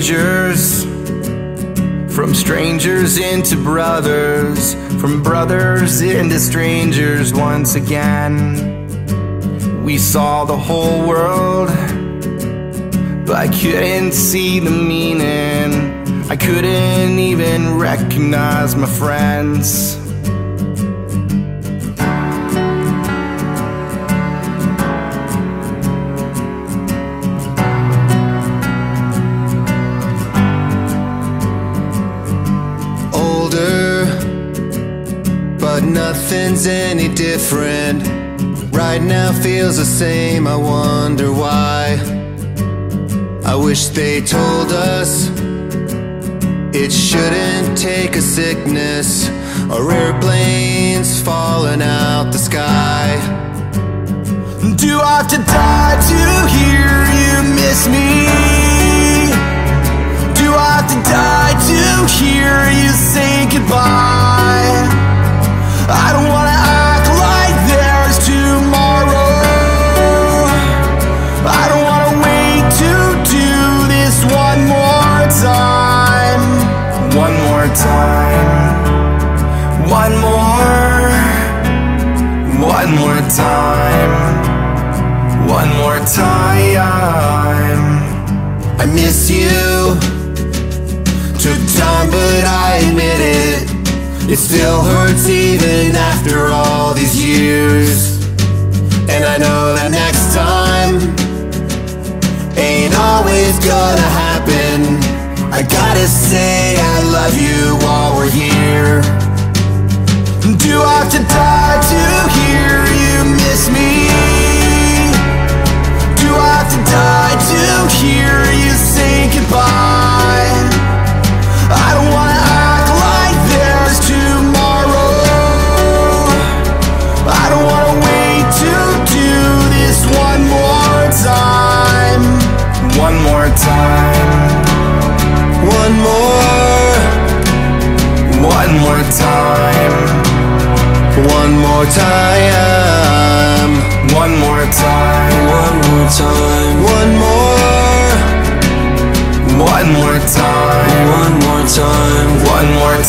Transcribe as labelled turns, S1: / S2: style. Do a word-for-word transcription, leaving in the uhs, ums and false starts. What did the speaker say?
S1: strangers, from strangers into brothers, from brothers into strangers once again. We saw the whole world, but I couldn't see the meaning. I couldn't even recognize my friends.
S2: Older, but nothing's any different. Right now feels the same, I wonder why. I wish they told us it shouldn't take a sickness or airplanes falling out the sky.
S1: Do I have to die to hear you miss me? Do I have to die to hear you say goodbye? I don't wanna act like there's tomorrow. I don't wanna wait to do this one more time. One more time. One more. One more time. One more time. I miss you. Took time, but I admit it. It still hurts even after all these years. And I know that next time ain't always gonna happen. I gotta say I love you while we're here. Do I have to die to hear you miss me? Do I have to die to hear you say goodbye? I don't wanna act like there's tomorrow. I don't wanna wait to do this one more time. One more time. One more. One more time.
S2: One more time.
S1: One more time.
S2: One more time.
S1: One more. One more time.
S2: One more time.
S1: One more